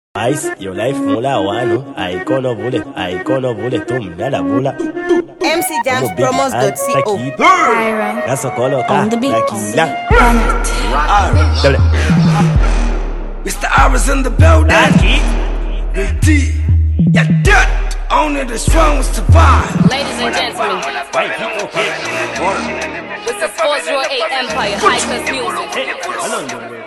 Ice, your life mula wano. Icono bullet, nada bula. mcjamspromos.co. That's a color car. Mr. Iris in the building. Big D, yeah, dirt. Only the strong will survive. Ladies and gentlemen, this is 408 Empire, High-Class Music.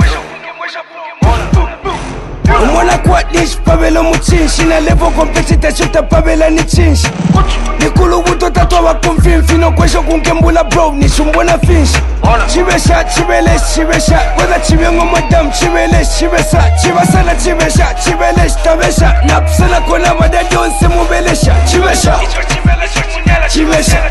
Umwana kwa dish pavela muchinshi na level complexity shota pavela ni chinshi Nikulu buto tatwa wa kumfimfi no kwesho kunkembula bro ni shumbona finch Chibesha, chibesha Whether chibengo madam, chibesa Chibasala, chibelesh, tabesha Napsala kona wadadi onse mubelesha Chibesha Chibesha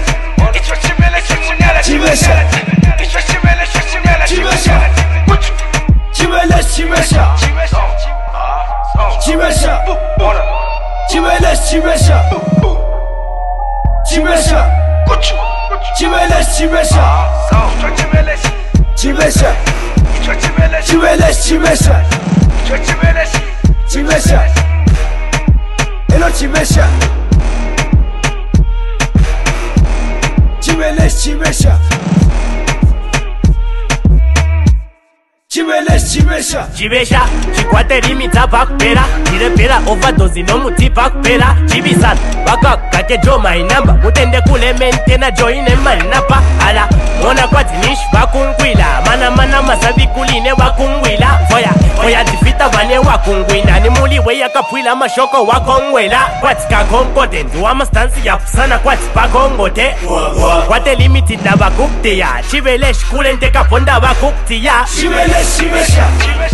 Chibesha, chikwate limita bakpera Chirepera overdose no muti bakpera Chibisan, waka kate jo my number Mutende kule mentena joine manapa Ala, mona kwati nish wakungwila Mana masabi kuline wakungwila Foya difita wane wakungwina Ni muli weya kapwila mashoko wakongwela Kwati kakongote, nduwa mastansi ya pusana kwati pakongote Kwate limiti na bakukti ya Chibelesh kule nteka ponda bakukti ya Chibesha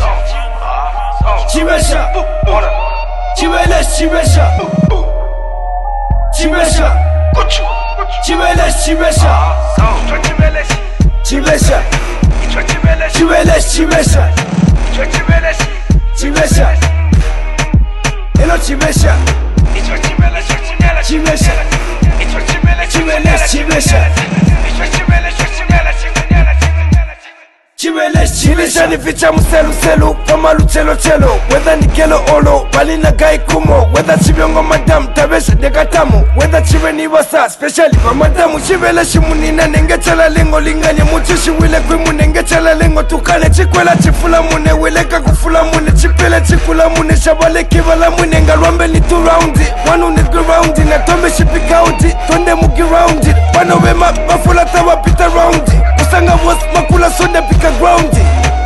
Chibesha ni ficha muselu kama luchelo Whether ni kelo olo, bali na gai kumo Whether chibiongo madam, tabesha dekatamu Whether chibe ni wasa, specially kwa madamu Chibele shimunina nenge chala lengo Linganye muchishi wile kwimu nenge chala lengo Tukane chikwela chifula mune, wileka kufula mune Chipele chikula mune, shabale kivala mune Ngalwambe ni 2 roundi, wanu ni roundi Na tombe shipi county, tonde mugi roundi Wano wema, bafula tawa pita roundi Usanga was makula sonde pika groundi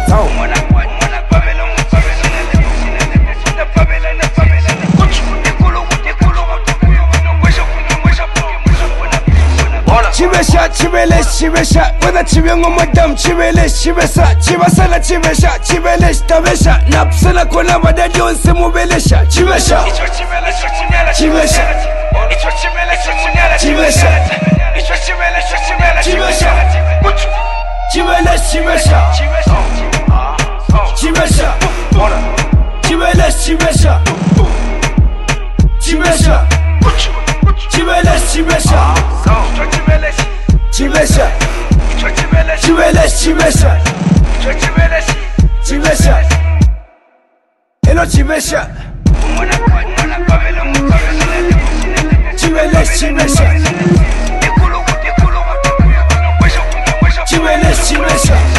Chibesha Whether chibengo madam, chibesa Chibasala, chibelesh, tabesha Napsala kona wadadi onse mubelesha Chibesha Hello Chibesha Chibesha